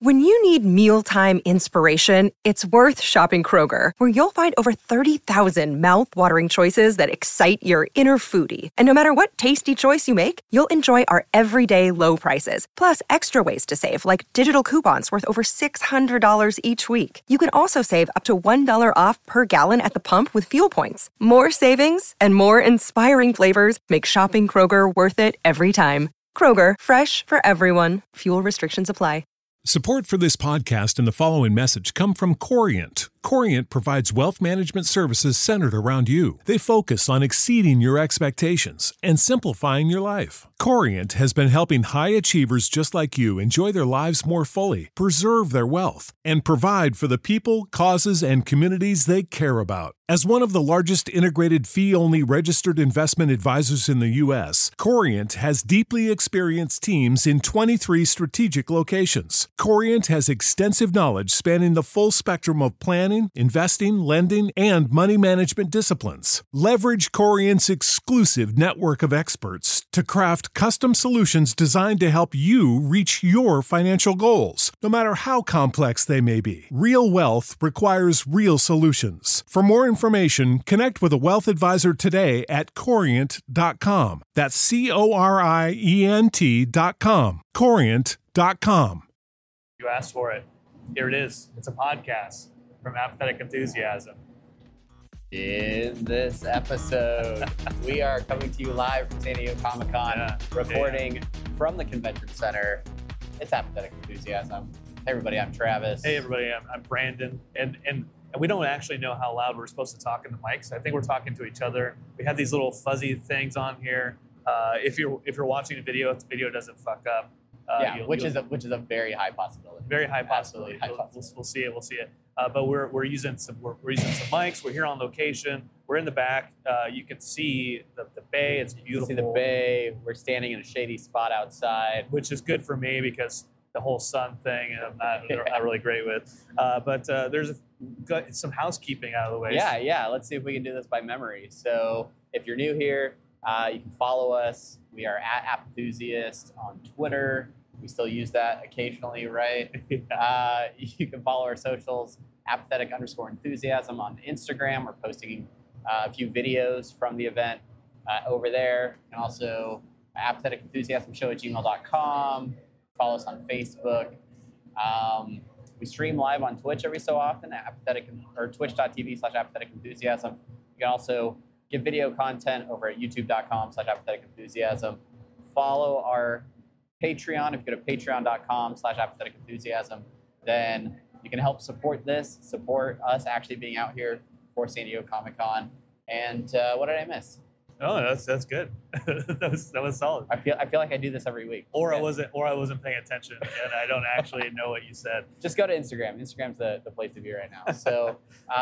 When you need mealtime inspiration, it's worth shopping Kroger, where you'll find over 30,000 mouth-watering choices that excite your inner foodie. And no matter what tasty choice you make, you'll enjoy our everyday low prices, plus extra ways to save, like digital coupons worth over $600 each week. You can also save up to $1 off per gallon at the pump with fuel points. More savings and more inspiring flavors make shopping Kroger worth it every time. Kroger, fresh for everyone. Fuel restrictions apply. Support for this podcast and the following message come from Corient. Corient provides wealth management services centered around you. They focus on exceeding your expectations and simplifying your life. Corient has been helping high achievers just like you enjoy their lives more fully, preserve their wealth, and provide for the people, causes, and communities they care about. As one of the largest integrated fee-only registered investment advisors in the U.S., Corient has deeply experienced teams in 23 strategic locations. Corient has extensive knowledge spanning the full spectrum of planning, investing, lending, and money management disciplines. Leverage Corient's exclusive network of experts to craft custom solutions designed to help you reach your financial goals, no matter how complex they may be. Real wealth requires real solutions. For more information, connect with a wealth advisor today at Corient.com. That's Corient.com. Corient.com. You asked for it. Here it is. It's a podcast from Apathetic Enthusiasm. In this episode, we are coming to you live from San Diego Comic-Con, recording from the convention center. It's Apathetic Enthusiasm. Hey everybody, I'm Travis. Hey everybody, I'm Brandon. And we don't actually know how loud we're supposed to talk in the mics. I think we're talking to each other. We have these little fuzzy things on here. If you're watching a video, if the video doesn't fuck up. Which is a very high possibility. Very high possibility. We'll see it. But we're using some mics. We're here on location. We're in the back. You can see the bay. It's beautiful. You can see the bay. We're standing in a shady spot outside, which is good for me because the whole sun thing I'm not really great with. But there's some housekeeping out of the way. Yeah. Let's see if we can do this by memory. So if you're new here, you can follow us. We are at Appenthusiast on Twitter. We still use that occasionally, right? Yeah. You can follow our socials, apathetic_enthusiasm on Instagram. We're posting a few videos from the event over there. And also apatheticenthusiasmshow@gmail.com. Follow us on Facebook. We stream live on Twitch every so often at twitch.tv/apatheticenthusiasm. You can also get video content over at youtube.com/apatheticenthusiasm. Follow our Patreon. If you go to patreon.com/apatheticenthusiasm, then you can help support us actually being out here for San Diego Comic-Con. And what did I miss? Oh, that's good. that was solid. I feel like I do this every week. I wasn't paying attention and I don't actually know what you said. Just go to Instagram. Instagram's the place to be right now. So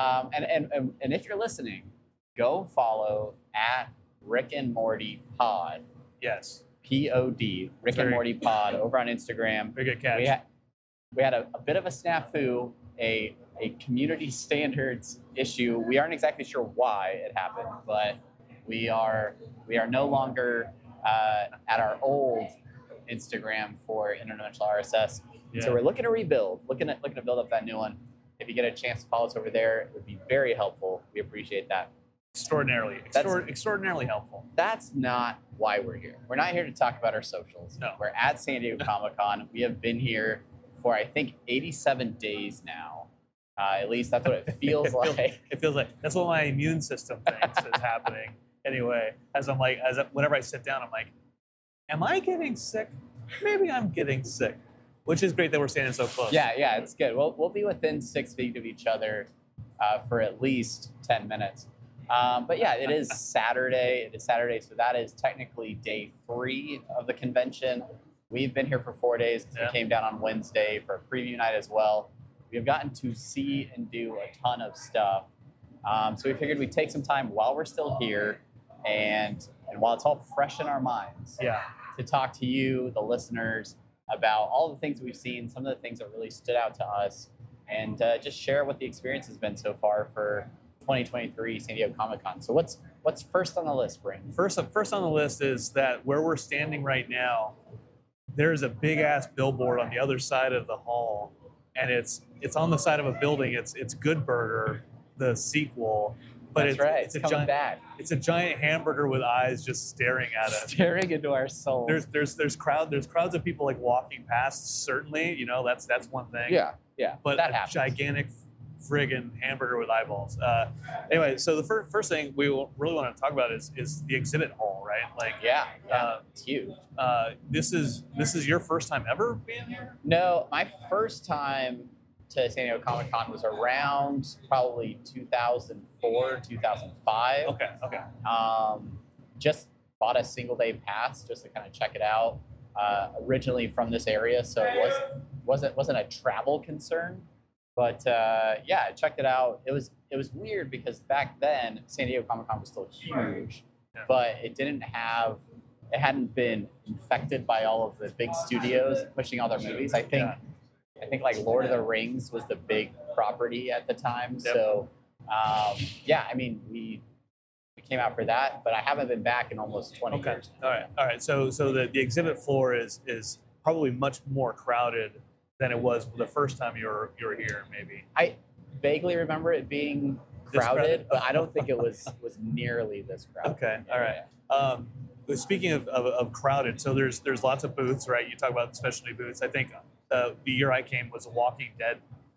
and if you're listening, go follow at Rick and Morty Pod. Yes. POD, Rick and Morty Pod, over on Instagram. Very good catch. We had a bit of a snafu, a community standards issue. We aren't exactly sure why it happened, but we are no longer at our old Instagram for Interdimensional RSS. Yeah. So we're looking to rebuild, looking to build up that new one. If you get a chance to follow us over there, it would be very helpful. We appreciate that. Extraordinarily helpful. That's not why we're here. We're not here to talk about our socials. No. We're at San Diego Comic-Con. We have been here for, I think, 87 days now. At least that's what it feels like. It feels like that's what my immune system thinks is happening. Anyway, whenever I sit down, I'm like, am I getting sick? Maybe I'm getting sick. Which is great that we're standing so close. Yeah, it's good. We'll be within 6 feet of each other for at least 10 minutes. But yeah, it is Saturday. So that is technically day 3 of the convention. We've been here for 4 days because we came down on Wednesday for a preview night as well. We have gotten to see and do a ton of stuff. So we figured we'd take some time while we're still here and while it's all fresh in our minds to talk to you, the listeners, about all the things we've seen, some of the things that really stood out to us, and just share what the experience has been so far for 2023 San Diego Comic-Con. So what's first on the list, Brandon? First on the list is that where we're standing right now, there's a big ass billboard on the other side of the hall, and it's on the side of a building. It's Good Burger, the sequel, but That's right. it's a coming giant back, it's a giant hamburger with eyes just staring at us. staring into our souls. There's crowds of people like walking past. Certainly, you know, that's one thing. Yeah. But that a happens. gigantic friggin' hamburger with eyeballs. Anyway, so the first thing we really want to talk about is the exhibit hall, right? Like, Yeah. It's huge. this is your first time ever being here? No, my first time to San Diego Comic-Con was around probably 2004, 2005. Okay. Just bought a single day pass just to kind of check it out. Originally from this area, so it wasn't a travel concern. But yeah, I checked it out. It was weird because back then San Diego Comic-Con was still huge, but it hadn't been infected by all of the big studios pushing all their movies. I think like Lord of the Rings was the big property at the time. Yep. So yeah, I mean we came out for that, but I haven't been back in almost 20 years. All right. So the exhibit floor is probably much more crowded than it was the first time you were here, maybe. I vaguely remember it being crowded, but I don't think it was nearly this crowded. Okay, all right. But speaking of crowded, so there's lots of booths, right? You talk about specialty booths. I think the year I came was Walking Dead,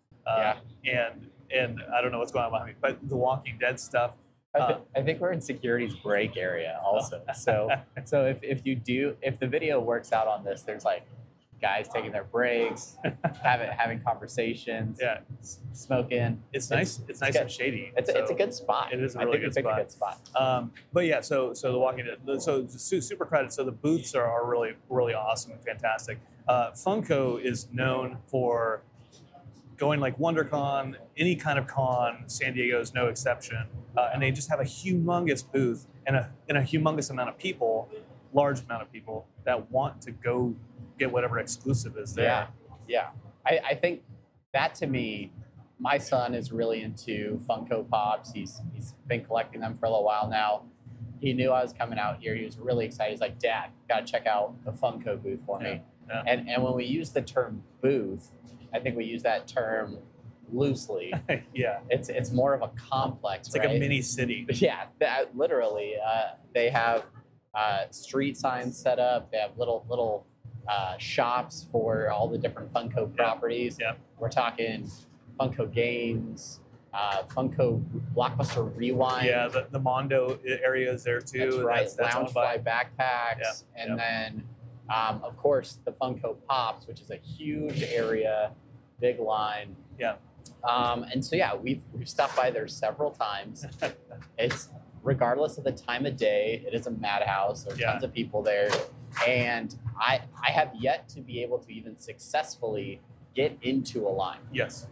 and I don't know what's going on behind me, but the Walking Dead stuff. I think we're in security's break area also. So if the video works out on this, there's like guys taking their breaks, having conversations, smoking. It's nice. It's nice and shady. It's a good spot. It is a really good spot. A good spot. But yeah, so the Walking Dead, so it's super crowded. So the booths are really really awesome and fantastic. Funko is known for going like WonderCon, any kind of con. San Diego is no exception, and they just have a humongous booth and a humongous amount of people, large amount of people that want to go get whatever exclusive is there. Yeah. I think that, to me, my son is really into Funko Pops. He's been collecting them for a little while now. He knew I was coming out here. He was really excited. He's like, Dad, got to check out the Funko booth for me. Yeah. And when we use the term booth, I think we use that term loosely. Yeah. It's more of a complex, It's like a mini city. Yeah, literally. They have street signs set up. They have little shops for all the different Funko properties. Yeah. We're talking Funko Games, Funko Blockbuster Rewind. Yeah, the Mondo area is there too. That's right. That's Loungefly backpacks, and then of course the Funko Pops, which is a huge area, big line. Yeah. And so yeah, we've stopped by there several times. It's regardless of the time of day, it is a madhouse. There are tons of people there. And I have yet to be able to even successfully get into a line. Yes.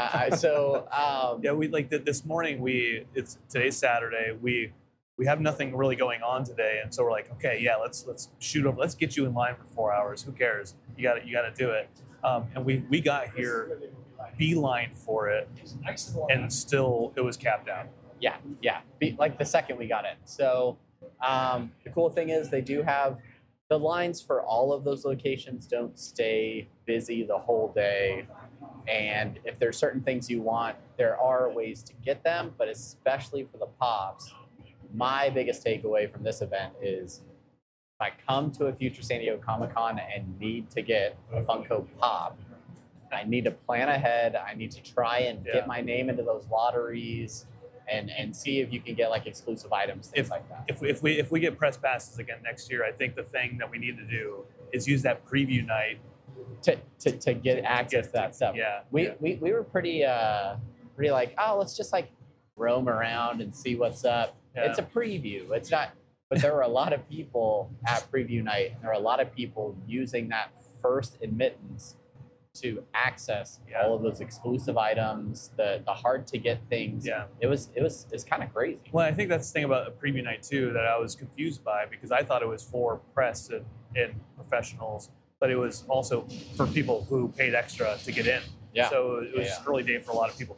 Yeah, we like this morning. Today's Saturday. We have nothing really going on today, and so we're like, okay, yeah, let's shoot over. Let's get you in line for 4 hours. Who cares? You got to do it. And we got here, beeline for it, and still it was capped out. Yeah. Like the second we got in. So the cool thing is they do have the lines for all of those locations don't stay busy the whole day. And if there's certain things you want, there are ways to get them, but especially for the Pops, my biggest takeaway from this event is if I come to a future San Diego Comic-Con and need to get a Funko Pop, I need to plan ahead. I need to try and get my name into those lotteries and see if you can get like exclusive items, things like that. If we get press passes again next year, I think the thing that we need to do is use that preview night to get access to that stuff. Yeah. We were pretty like, oh, let's just like roam around and see what's up. Yeah. It's a preview. It's not, but there were a lot of people at preview night, and there were a lot of people using that first admittance to access all of those exclusive items, the hard to get things. Yeah. It's kind of crazy. Well, I think that's the thing about a preview night too that I was confused by, because I thought it was for press and professionals, but it was also for people who paid extra to get in. Yeah. So it was early day for a lot of people.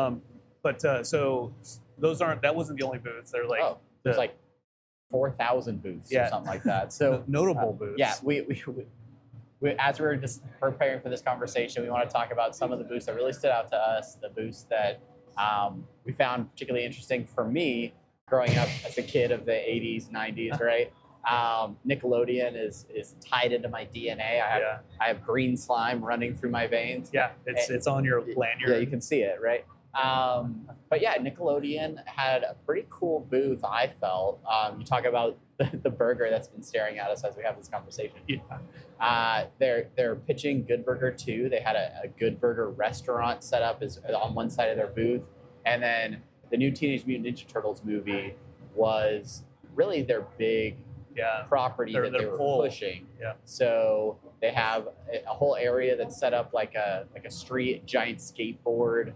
So that wasn't the only booths. They're like there's like 4,000 booths or something like that. So notable booths. Yeah, as we were just preparing for this conversation, we want to talk about some of the booths that really stood out to us, the booths that we found particularly interesting for me growing up as a kid of the 80s, 90s, right? Nickelodeon is tied into my DNA. I have green slime running through my veins. Yeah, it's on your lanyard. Yeah, you can see it, right? But yeah, Nickelodeon had a pretty cool booth, I felt. You talk about the burger that's been staring at us as we have this conversation. Yeah. They're pitching Good Burger 2. They had a Good Burger restaurant set up on one side of their booth. And then the new Teenage Mutant Ninja Turtles movie was really their big property that they were pushing. Yeah. So they have a whole area that's set up like a street, giant skateboard,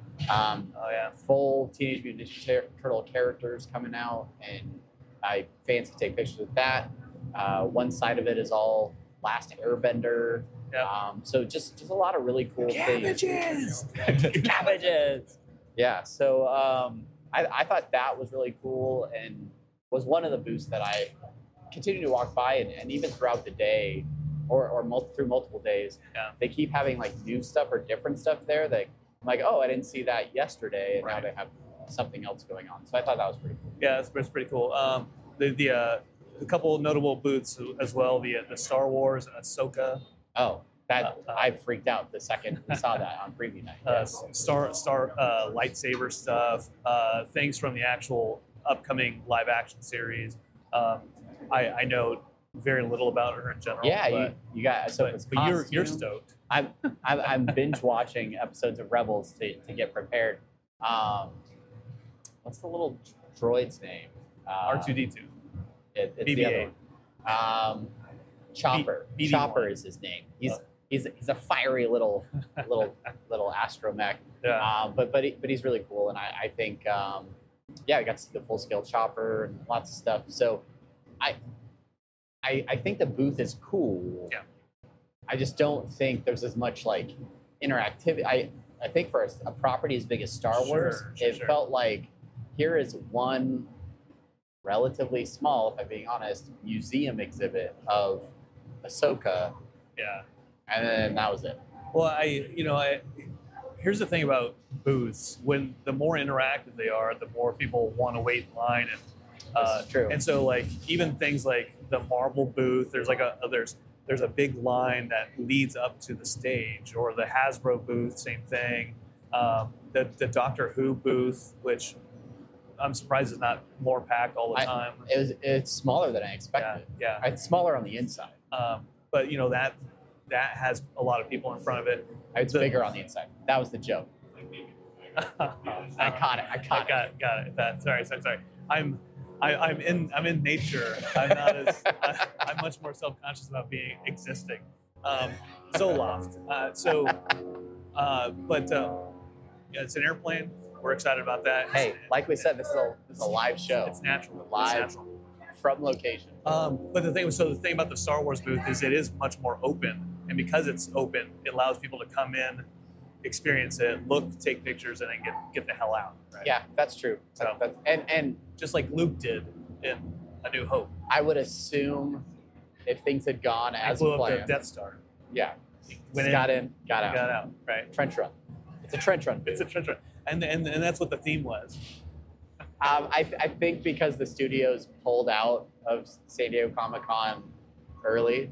full Teenage Mutant Ninja Turtle characters coming out, and fans can take pictures with that. One side of it is all Last Airbender. Yeah. So just a lot of really cool things. Cabbages. Yeah. So I thought that was really cool, and was one of the booths that I continue to walk by, and even throughout the day or through multiple days, they keep having like new stuff or different stuff there that I'm like, oh, I didn't see that yesterday, and now they have something else going on. So I thought that was pretty cool. Yeah, it's pretty cool. A couple of notable booths as well. The Star Wars Ahsoka. Oh, that I freaked out the second we saw that on preview night. Star lightsaber stuff, things from the actual upcoming live action series. I know very little about her in general. Yeah, you got Ahsoka's costume. But you're stoked. I'm binge watching episodes of Rebels to get prepared. What's the little droid's name? R2D2. It's BB-8. The other one. Chopper. Chopper is his name. He's a fiery little astromech. Yeah. But he's really cool, and I think we got to see the full scale Chopper and lots of stuff. So I think the booth is cool. Yeah. I just don't think there's as much like interactivity. I think for a property as big as Star Wars, it felt like here is one relatively small, if I'm being honest, museum exhibit of Ahsoka. Yeah. And then that was it. Well, here's the thing about booths. When the more interactive they are, the more people want to wait in line. And this is true. And so like even things like the Marvel booth, there's a big line that leads up to the stage, or the Hasbro booth, same thing. The Doctor Who booth, which I'm surprised is not more packed all the time. It's smaller than I expected. Yeah. It's smaller on the inside. But that has a lot of people in front of it. It's bigger on the inside. That was the joke. I caught it. Got it. Sorry. I'm in nature. I'm much more self-conscious about existing. Zoloft. It's an airplane. We're excited about that. Hey, like we said, this is a live show. It's natural. Live from location. But the thing about the Star Wars booth is it is much more open, and because it's open, it allows people to come in, experience it, look, take pictures, and then get the hell out. Right? Yeah, that's true. So, and just like Luke did in A New Hope. I would assume if things had gone as planned. Blew up the Death Star. Yeah. Got in, got out. Right. Trench run. It's a trench run. It's a trench run. And that's what the theme was. I think because the studios pulled out of San Diego Comic-Con early,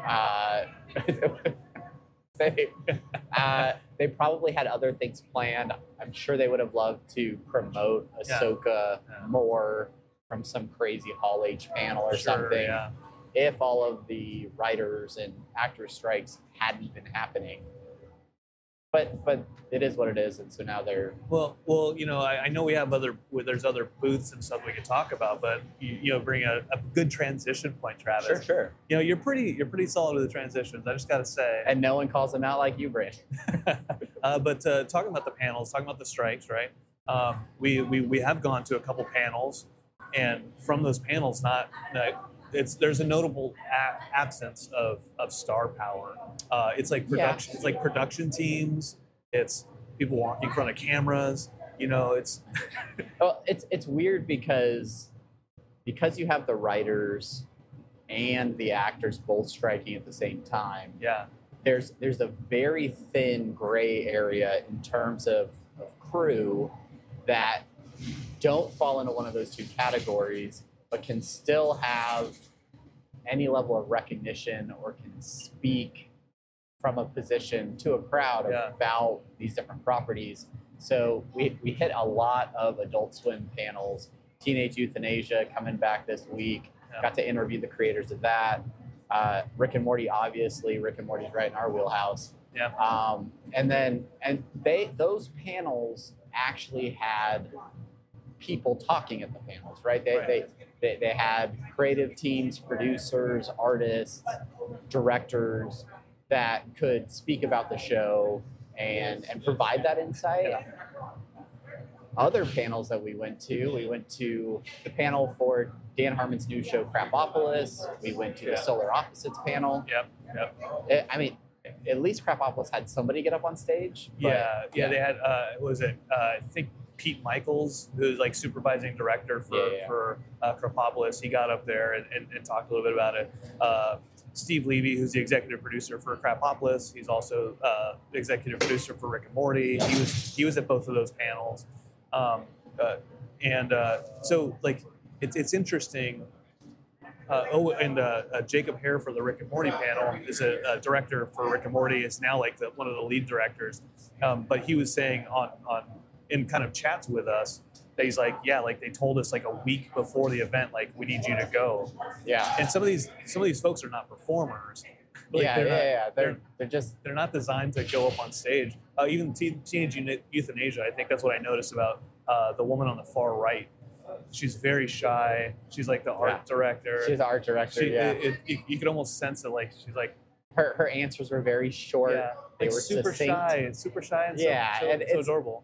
they probably had other things planned. I'm sure they would have loved to promote Ahsoka more from some crazy Hall H panel or something. Yeah. If all of the writers and actors strikes hadn't been happening. But it is what it is, and so now they're I know we have there's other booths and stuff we could talk about, but you bring a good transition point, Travis. Sure. You're pretty solid with the transitions. I just got to say, and no one calls them out like you, Brandon. But talking about the panels, talking about the strikes, right? We have gone to a couple panels, and from those panels, there's a notable absence of star power. It's like production. Yeah. It's like production teams. It's people walking in front of cameras. It's well, it's weird because you have the writers and the actors both striking at the same time. Yeah. there's a very thin gray area in terms of crew that don't fall into one of those two categories, but can still have any level of recognition or can speak from a position to a crowd about these different properties. So we hit a lot of Adult Swim panels, Teenage Euthanasia coming back this week. Got to interview the creators of that. Rick and Morty, obviously. Rick and Morty's right in our wheelhouse. Yeah. And those panels actually had people talking at the panels, right? They had creative teams, producers, artists, directors that could speak about the show and provide that insight. Other panels that we went to the panel for Dan Harmon's new show, Crapopolis. We went to the Solar Opposites panel. Yep. I mean, at least Crapopolis had somebody get up on stage. But, they had, I think Pete Michaels, who's like supervising director for Crapopolis. He got up there and talked a little bit about it. Steve Levy, who's the executive producer for Crapopolis. He's also the executive producer for Rick and Morty. He was at both of those panels. So like it's interesting. Jacob Hare for the Rick and Morty panel is a director for Rick and Morty. Is now like one of the lead directors. But he was saying in kind of chats with us that he's like, like they told us like a week before the event, like we need you to go. Yeah. And some of these folks are not performers. Like, they're not designed to go up on stage. Even Teenage Euthanasia, I think that's what I noticed about the woman on the far right. She's very shy. She's like the art director. She's the art director. You could almost sense it. Like she's like her answers were very short. Yeah, they like were super succinct. super shy, and so adorable.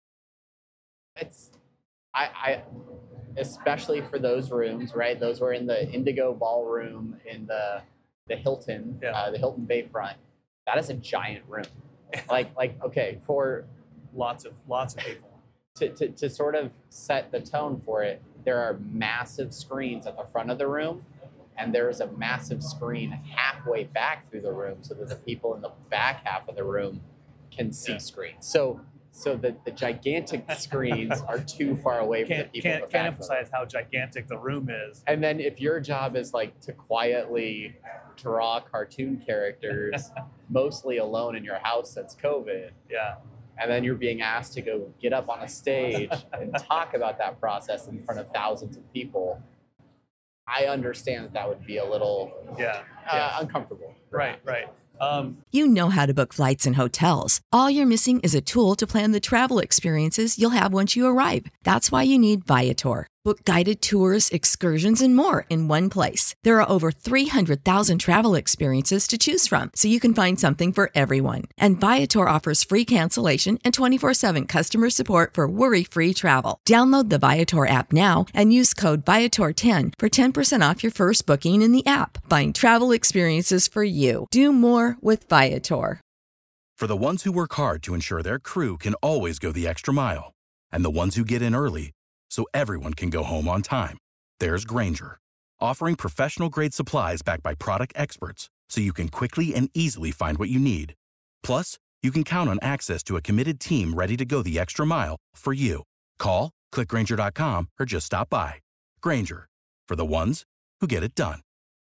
I especially for those rooms, right? Those were in the Indigo Ballroom in the Hilton, the Hilton Bayfront. That is a giant room. like okay, for lots of people. To sort of set the tone for it, there are massive screens at the front of the room, and there is a massive screen halfway back through the room so that the people in the back half of the room can see screens. So the gigantic screens are too far away from the people in the back. Can't emphasize how gigantic the room is. And then if your job is like to quietly draw cartoon characters, mostly alone in your house since COVID. Yeah. And then you're being asked to go get up on a stage and talk about that process in front of thousands of people. I understand that would be a little uncomfortable. Right. You know how to book flights and hotels. All you're missing is a tool to plan the travel experiences you'll have once you arrive. That's why you need Viator. Book guided tours, excursions, and more in one place. There are over 300,000 travel experiences to choose from, so you can find something for everyone. And Viator offers free cancellation and 24/7 customer support for worry-free travel. Download the Viator app now and use code Viator10 for 10% off your first booking in the app. Find travel experiences for you. Do more with Viator. For the ones who work hard to ensure their crew can always go the extra mile, and the ones who get in early so everyone can go home on time, there's Grainger, offering professional-grade supplies backed by product experts so you can quickly and easily find what you need. Plus, you can count on access to a committed team ready to go the extra mile for you. Call, click Grainger.com, or just stop by. Grainger, for the ones who get it done.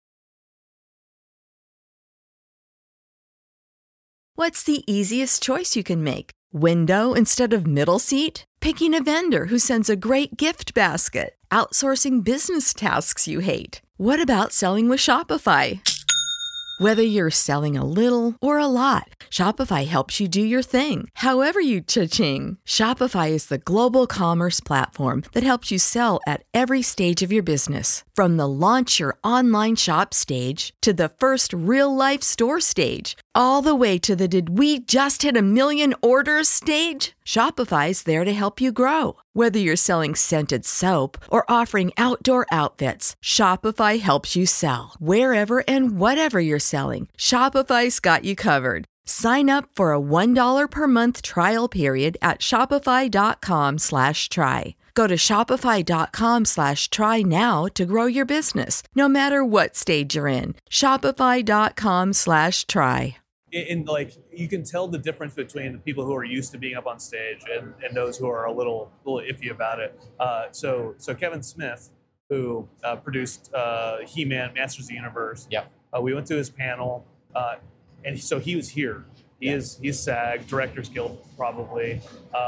What's the easiest choice you can make? Window instead of middle seat? Picking a vendor who sends a great gift basket? Outsourcing business tasks you hate? What about selling with Shopify? Whether you're selling a little or a lot, Shopify helps you do your thing, however you cha-ching. Shopify is the global commerce platform that helps you sell at every stage of your business. From the launch your online shop stage to the first real-life store stage, all the way to the did we just hit 1 million orders stage. Shopify's there to help you grow. Whether you're selling scented soap or offering outdoor outfits, Shopify helps you sell. Wherever and whatever you're selling, Shopify's got you covered. Sign up for a $1 per month trial period at shopify.com/try. Go to shopify.com/try now to grow your business, no matter what stage you're in. Shopify.com/try. in like you can tell the difference between the people who are used to being up on stage and those who are a little iffy about it. So Kevin Smith, who produced He-Man, Masters of the Universe. Yep. We went to his panel, and so he was here. He's SAG, Directors Guild probably,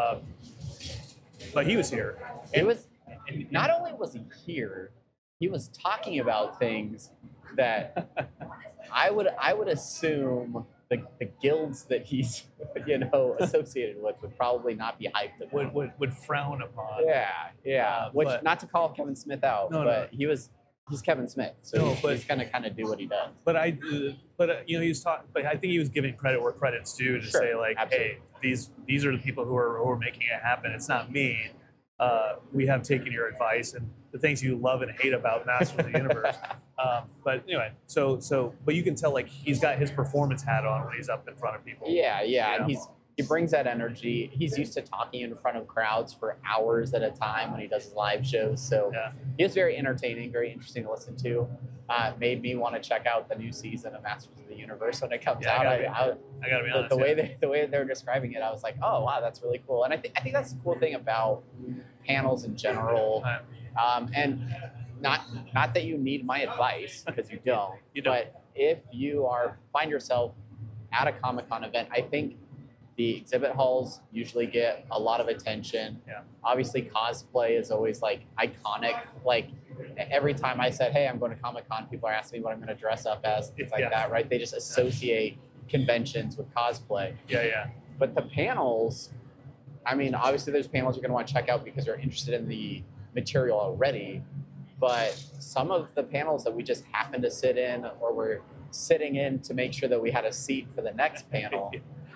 but he was here. It was not only was he here, he was talking about things that I would assume the guilds that he's associated with would probably not be hyped about. Would frown upon. Yeah. Which, but- not to call Kevin Smith out, but he's Kevin Smith, so he's gonna kind of do what he does. But he was talking. But I think he was giving credit where credit's due to say like, absolutely. hey, these are the people who are making it happen. It's not me. We have taken your advice and the things you love and hate about Masters of the Universe. But anyway, but you can tell like he's got his performance hat on when he's up in front of people. Yeah, You know? and he brings that energy. He's used to talking in front of crowds for hours at a time when he does his live shows. So he is very entertaining, very interesting to listen to. Made me want to check out the new season of Masters of the Universe when it comes out. I gotta be honest. The way they're describing it, I was like, oh wow, that's really cool. And I think that's the cool thing about panels in general. And not that you need my advice, because you don't. But if you find yourself at a Comic-Con event, I think the exhibit halls usually get a lot of attention. Yeah. Obviously, cosplay is always like iconic. Like every time I said, "Hey, I'm going to Comic-Con," people are asking me what I'm going to dress up as, things like that, right? They just associate conventions with cosplay. Yeah. But the panels, I mean, obviously, there's panels you're going to want to check out because you're interested in the material already. But some of the panels that we just happened to sit in, or were sitting in to make sure that we had a seat for the next panel.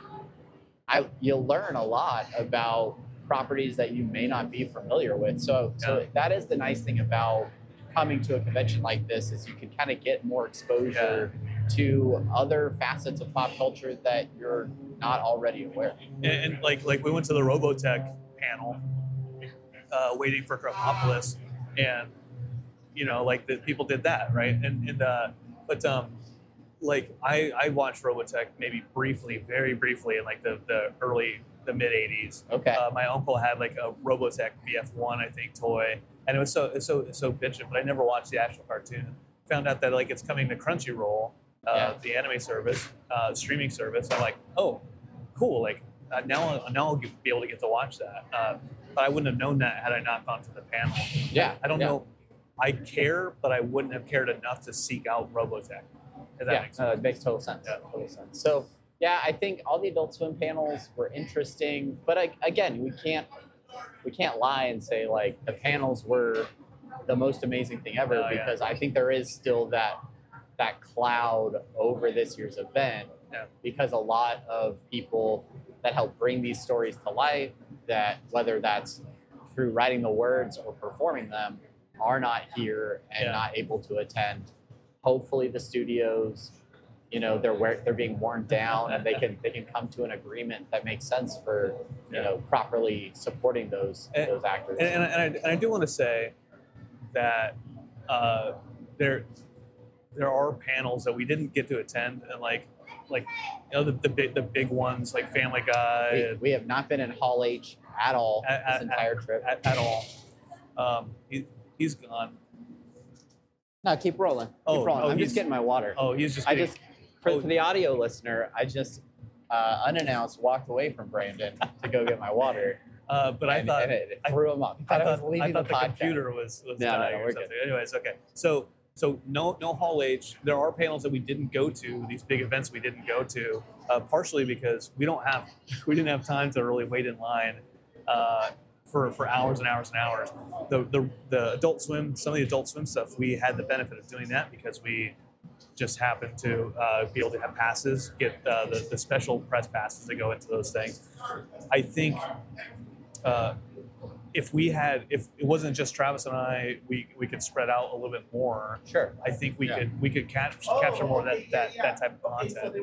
You'll learn a lot about properties that you may not be familiar with. So that is the nice thing about coming to a convention like this, is you can kind of get more exposure to other facets of pop culture that you're not already aware of. And like we went to the Robotech panel, waiting for Chromopolis, and like the people did that, right? Like I watched Robotech maybe briefly, very briefly, in like the mid '80s. Okay. My uncle had like a Robotech VF1, I think, toy, and it was so bitchin'. But I never watched the actual cartoon. Found out that like it's coming to Crunchyroll, the anime service, streaming service. I'm like, oh, cool. Like now I'll be able to get to watch that. But I wouldn't have known that had I not gone to the panel. Yeah. I don't know. I care, but I wouldn't have cared enough to seek out Robotech. If that makes sense. It makes total sense. Yeah. Total sense. So, yeah, I think all the Adult Swim panels were interesting, but again, we can't lie and say like the panels were the most amazing thing ever, because I think there is still that cloud over this year's event, because a lot of people that help bring these stories to life, that whether that's through writing the words or performing them, are not here and not able to attend. Hopefully the studios, they're being worn down, and they can come to an agreement that makes sense for properly supporting those actors. And I do want to say that there are panels that we didn't get to attend, and the big ones like Family Guy. We have not been in Hall H at all this entire trip at all. He's gone. No, keep rolling. Keep rolling. I'm just getting my water. Oh, he's just. For the audio listener, I just unannounced walked away from Brandon to go get my water. But I thought it threw him up. I thought the computer was dying or something. Anyways, okay. So no Hall H. There are panels that we didn't go to. These big events we didn't go to, partially because we didn't have time to really wait in line. For hours and hours and hours. The Adult Swim, some of the Adult Swim stuff, we had the benefit of doing that because we just happened to be able to have passes, get the special press passes that go into those things. I think if it wasn't just Travis and I, we could spread out a little bit more. Sure. I think we could capture more of that type of content.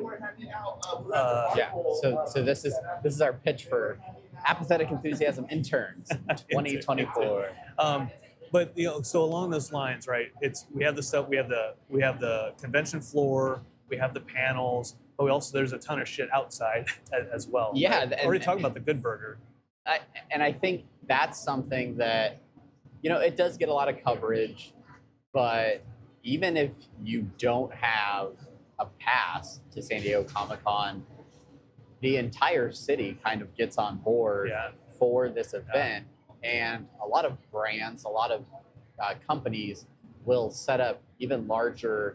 So this is our pitch for Apathetic Enthusiasm interns 2024. But so along those lines, right? We have the stuff. We have the convention floor. We have the panels. but there's a ton of shit outside as well. Yeah, right? Already talking about the Good Burger. And I think that's something that, it does get a lot of coverage, but even if you don't have a pass to San Diego Comic-Con, the entire city kind of gets on board for this event. And a lot of brands, a lot of companies will set up even larger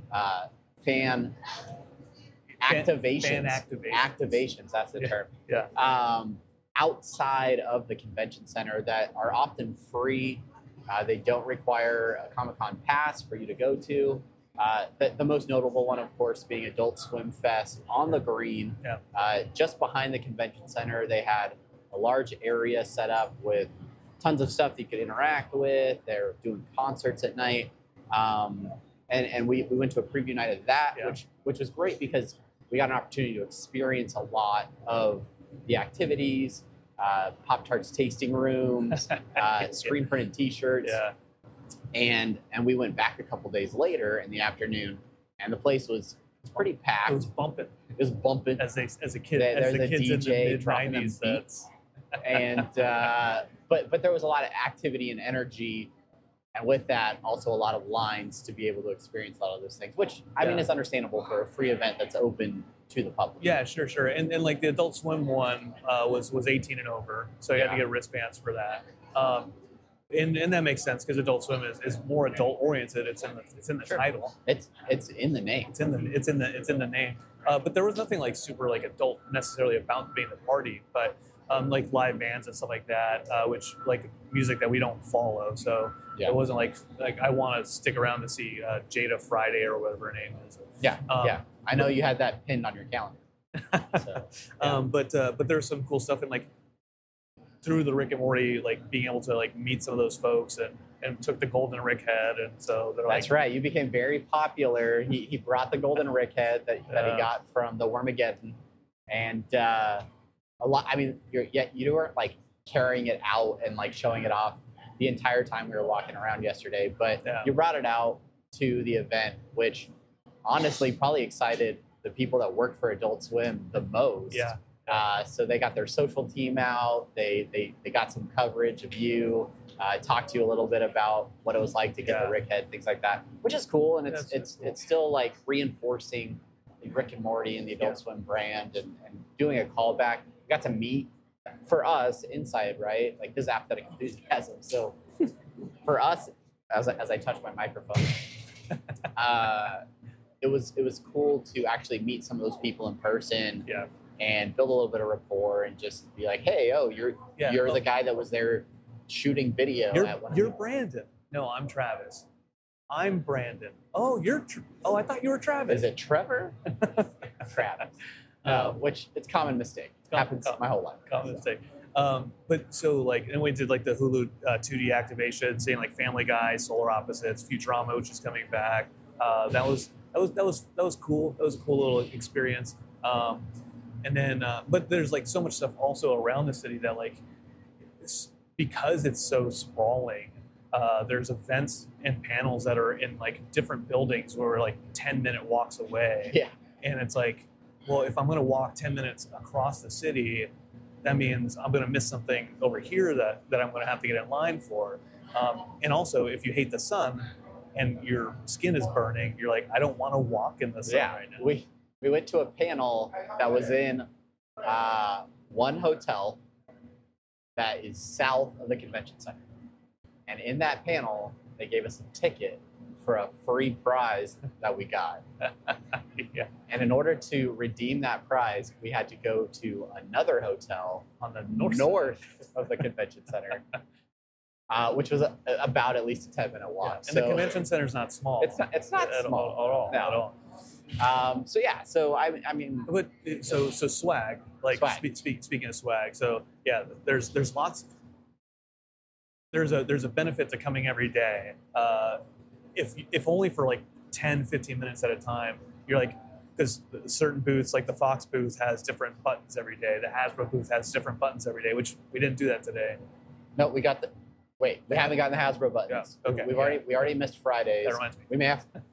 fan activations. Activations, that's the term. Yeah. Outside of the convention center that are often free. They don't require a Comic-Con pass for you to go to. The most notable one, of course, being Adult Swim Fest on the green. Yeah. Just behind the convention center, they had a large area set up with tons of stuff that you could interact with. They're doing concerts at night. And we went to a preview night of that, which was great because we got an opportunity to experience a lot of the activities, Pop-Tarts tasting rooms, screen printed T-shirts. Yeah. And we went back a couple days later in the afternoon, and the place was pretty packed. It was bumping. As a kid. There's the a kids DJ in the dropping them mid-90s. beats. And but there was a lot of activity and energy, and with that, also a lot of lines to be able to experience a lot of those things, which I mean is understandable for a free event that's open to the public. Yeah, sure. And like the Adult Swim one was 18 and over, so you had to get wristbands for that. And that makes sense because Adult Swim is more adult oriented. It's in the title. It's in the name. It's in the name. But there was nothing like super like adult necessarily about being the party, but like live bands and stuff like that, which like music that we don't follow. So it wasn't like I want to stick around to see Jada Friday or whatever her name is. Yeah. I know you had that pinned on your calendar. So, but there's some cool stuff in like through the Rick and Morty, like being able to like meet some of those folks and took the golden Rick head, and so they're like, that's right. You became very popular. He brought the golden Rick head that he got from the Wormageddon, and a lot. I mean, you weren't like carrying it out and like showing it off the entire time we were walking around yesterday, but you brought it out to the event, which honestly probably excited the people that work for Adult Swim the most. Yeah. So they got their social team out. They got some coverage of you. Talked to you a little bit about what it was like to get the Rick head, things like that, which is cool. And it's still like reinforcing the Rick and Morty and the Adult Swim brand and doing a callback. We got to meet for us inside, right? Like this apathetic enthusiasm. So for us, as I touch my microphone, it was cool to actually meet some of those people in person. Yeah. And build a little bit of rapport and just be like, hey, you're the guy that was there shooting video. You're Brandon. No, I'm Travis. I'm Brandon. Oh, I thought you were Travis. Is it Trevor? Travis. Which it's a common mistake. Happens my whole life. Common mistake. But so like, and we did like the Hulu 2D activation, saying like Family Guy, Solar Opposites, Futurama, which is coming back. That was cool. That was a cool little experience. And then, but there's like so much stuff also around the city that like, because it's so sprawling, there's events and panels that are in like different buildings where we're like 10-minute walks away. Yeah. And it's like, well, if I'm going to walk 10 minutes across the city, that means I'm going to miss something over here that I'm going to have to get in line for. And also, if you hate the sun and your skin is burning, you're like, I don't want to walk in the sun right now. We went to a panel that was in one hotel that is south of the convention center. And in that panel, they gave us a ticket for a free prize that we got. Yeah. And in order to redeem that prize, we had to go to another hotel on the north of the convention center, which was about at least a 10-minute walk. Yeah. And the convention center is not small. It's not small at all. So I mean, but so swag, like swag. Speaking of swag, so yeah, there's lots. There's a benefit to coming every day, if only for like 10-15 minutes at a time. You're like, because certain booths, like the Fox booth, has different buttons every day. The Hasbro booth has different buttons every day, which we didn't do that today. No, we got we haven't gotten the Hasbro buttons. Yeah. Okay. We already missed Fridays. That reminds me. We may have.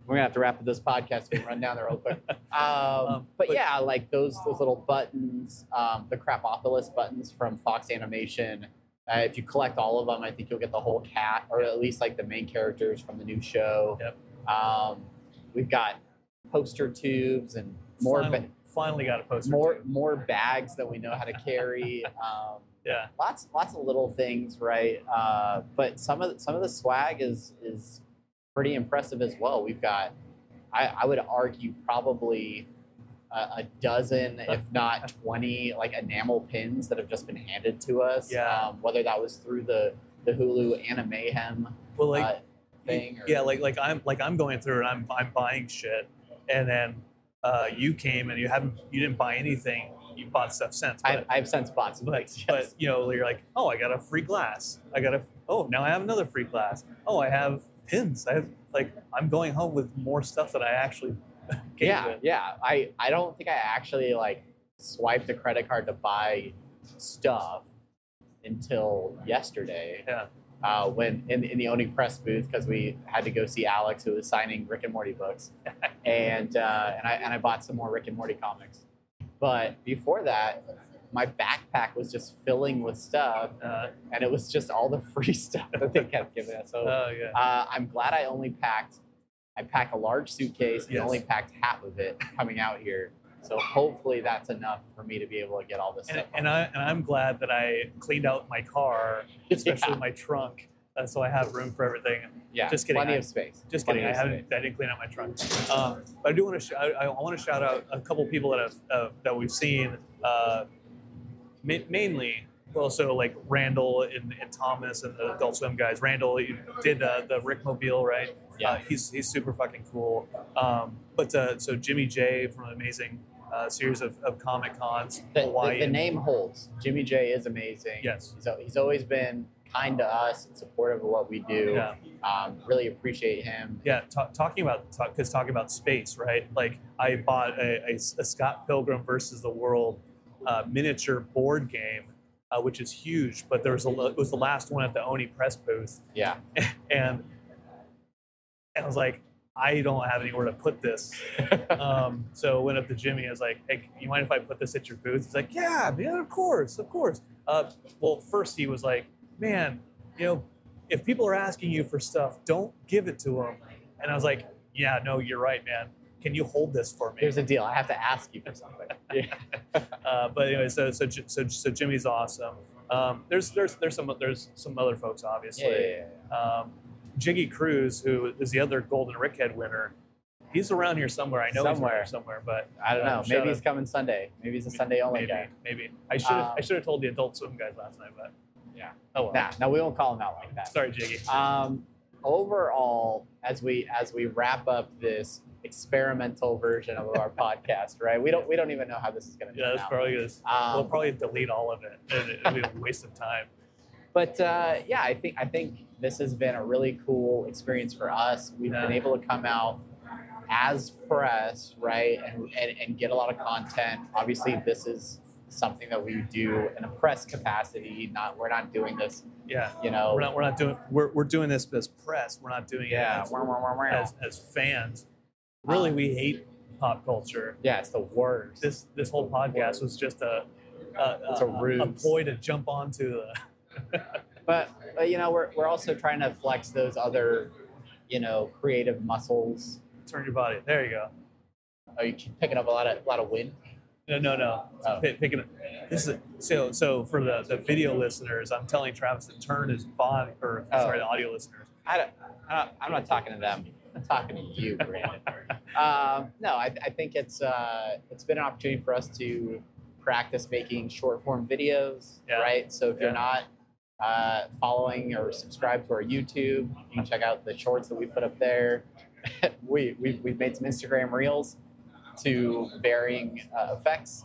We're gonna have to wrap up this podcast. So we can run down there real quick. But yeah, like those little buttons, the Crapopolis buttons from Fox Animation. If you collect all of them, I think you'll get the whole cat, or at least like the main characters from the new show. Yep. We've got poster tubes and finally got a poster. More bags that we know how to carry. Yeah. Lots of little things, right? But some of the swag is pretty impressive as well. We've got, I would argue, probably a dozen, if not 20, like enamel pins that have just been handed to us. Yeah. Whether that was through the Hulu Animayhem thing. Or, like I'm going through and I'm buying shit, and then you came and you didn't buy anything. You bought stuff since. I've since bought some things. Yes. But you're like, oh, I got a free glass. Now I have another free glass. Oh, I have pins. I'm going home with more stuff that I actually came with. Yeah. I don't think I actually swiped a credit card to buy stuff until yesterday. Yeah. When in the Oni Press booth, because we had to go see Alex, who was signing Rick and Morty books, and I bought some more Rick and Morty comics. But before that, my backpack was just filling with stuff, and it was just all the free stuff that they kept giving us. So I'm glad I packed a large suitcase and only packed half of it coming out here. So hopefully that's enough for me to be able to get all this stuff. And I'm glad that I cleaned out my car, especially my trunk, so I have room for everything. Yeah, just kidding. Plenty of space. Just kidding. I didn't clean out my trunk. But I do want to. I want to shout out a couple people that we've seen. Mainly, also like Randall and Thomas and the Adult Swim guys. Randall did the Rickmobile, right? Yeah. He's super fucking cool. So Jimmy J from an amazing series of Comic Cons. The name holds. Jimmy J is amazing. Yes. He's always been kind to us and supportive of what we do. Yeah. Really appreciate him. Yeah, talking about space, right? Like I bought a Scott Pilgrim versus the World miniature board game, which is huge. But it was the last one at the Oni Press booth. Yeah. And I was like, I don't have anywhere to put this. So I went up to Jimmy. I was like, hey, you mind if I put this at your booth? He's like, yeah, of course. Well, first he was like, man, if people are asking you for stuff, don't give it to them. And I was like, yeah, no, you're right, man. Can you hold this for me? Here's the deal. I have to ask you for something. But anyway, so Jimmy's awesome. There's some other folks, obviously. Yeah. Jiggy Cruz, who is the other Golden Rickhead winner, he's around here somewhere. I know he's around here somewhere, but I don't know. Maybe he's coming Sunday. Maybe he's a Sunday only guy. Maybe I should have told the Adult Swim guys last night, but yeah. Oh well. No, we won't call him out like that. Sorry, Jiggy. Overall, as we wrap up this experimental version of our podcast, right? We don't even know how this is going to turn out. Yeah, that's probably good. We'll probably delete all of it. It'll be a waste of time. But yeah, I think this has been a really cool experience for us. We've been able to come out as press, right, and get a lot of content. Obviously, this is something that we do in a press capacity. We're not doing this. Yeah. We're doing this as press. We're not doing it as fans. Really, we hate pop culture. Yeah, it's the worst. This whole podcast was just a ploy to jump onto the. But we're also trying to flex those other, creative muscles. Turn your body. There you go. Are you picking up a lot of wind? No. Oh. Picking up. This is so for the video listeners. I'm telling Travis to turn his body, sorry, the audio listeners. I'm not talking to them. I'm talking to you, Brandon. No, I think it's been an opportunity for us to practice making short form videos, right? So if you're not following or subscribed to our YouTube, you can check out the shorts that we put up there. We've made some Instagram reels to varying effects.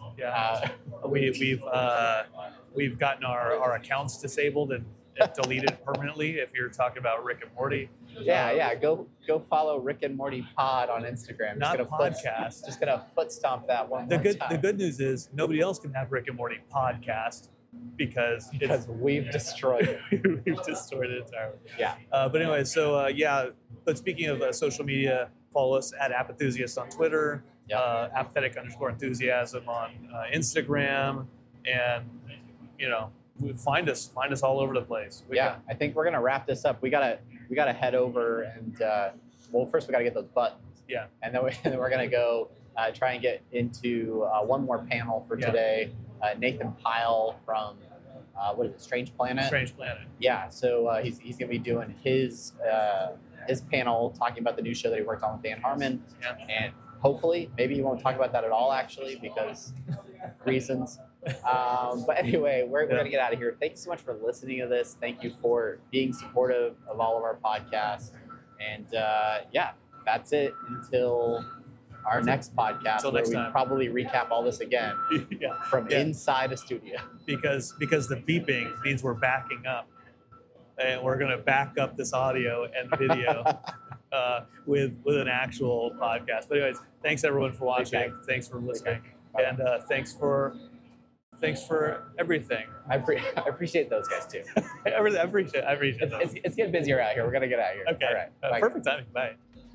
We've gotten our accounts disabled and deleted permanently. If you're talking about Rick and Morty. Go follow Rick and Morty Pod on Instagram. Not podcast. Just gonna foot stomp that one more time. The good news is nobody else can have Rick and Morty podcast because we've destroyed it. We've destroyed it entirely. Yeah. But anyway, but speaking of social media, Follow us at App Enthusiasts on Twitter, Yep. apathetic_enthusiasm on Instagram, and find us all over the place. I think we're gonna wrap this up. We gotta head over and first we gotta get those buttons. Yeah. And then we're gonna go try and get into one more panel for today. Nathan Pyle from what is it, Strange Planet? Strange Planet. Yeah. So he's gonna be doing his panel talking about the new show that he worked on with Dan Harmon. Yeah. And hopefully, maybe he won't talk about that at all, actually, because reasons. But anyway, we're going to get out of here. Thank you so much for listening to this. Thank you for being supportive of all of our podcasts. And that's it until our next podcast, where we probably recap all this again from inside a studio. Because the beeping means we're backing up. And we're going to back up this audio and video with an actual podcast. But anyways, thanks everyone for watching. Thanks for listening. And thanks for everything. I appreciate those guys too. I appreciate it's getting busier out here. We're going to get out of here. Okay. All right. Perfect timing. Bye.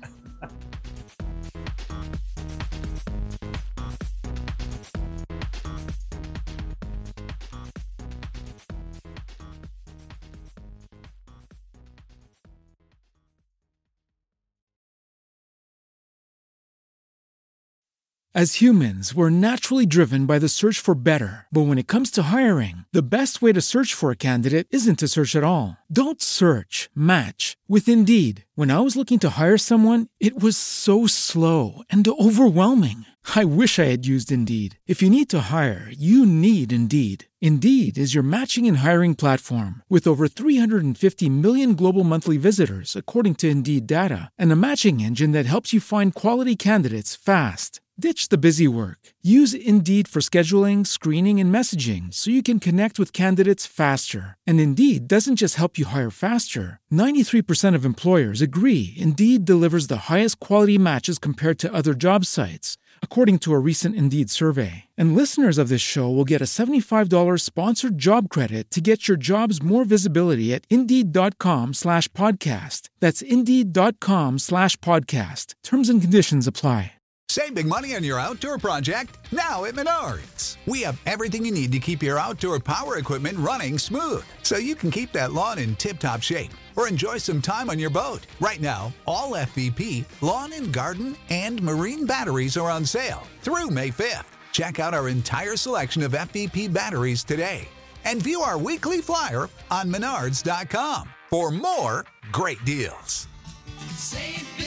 As humans, we're naturally driven by the search for better. But when it comes to hiring, the best way to search for a candidate isn't to search at all. Don't search, match with Indeed. When I was looking to hire someone, it was so slow and overwhelming. I wish I had used Indeed. If you need to hire, you need Indeed. Indeed is your matching and hiring platform with over 350 million global monthly visitors, according to Indeed data, and a matching engine that helps you find quality candidates fast. Ditch the busy work. Use Indeed for scheduling, screening, and messaging so you can connect with candidates faster. And Indeed doesn't just help you hire faster. 93% of employers agree Indeed delivers the highest quality matches compared to other job sites, according to a recent Indeed survey. And listeners of this show will get a $75 sponsored job credit to get your jobs more visibility at Indeed.com/podcast. That's Indeed.com/podcast. Terms and conditions apply. Save big money on your outdoor project now at Menards. We have everything you need to keep your outdoor power equipment running smooth, so you can keep that lawn in tip-top shape or enjoy some time on your boat. Right now, all FVP, lawn and garden, and marine batteries are on sale through May 5th. Check out our entire selection of FVP batteries today and view our weekly flyer on Menards.com for more great deals. Save